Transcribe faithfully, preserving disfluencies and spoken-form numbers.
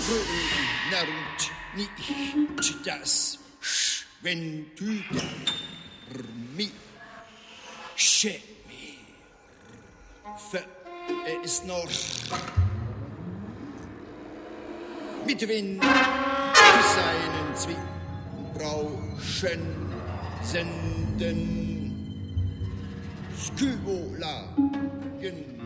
wundert nicht, dass Schwentüder mir Schämer für es noch mit Wind seinen Zwiebrauschen senden Skybolagen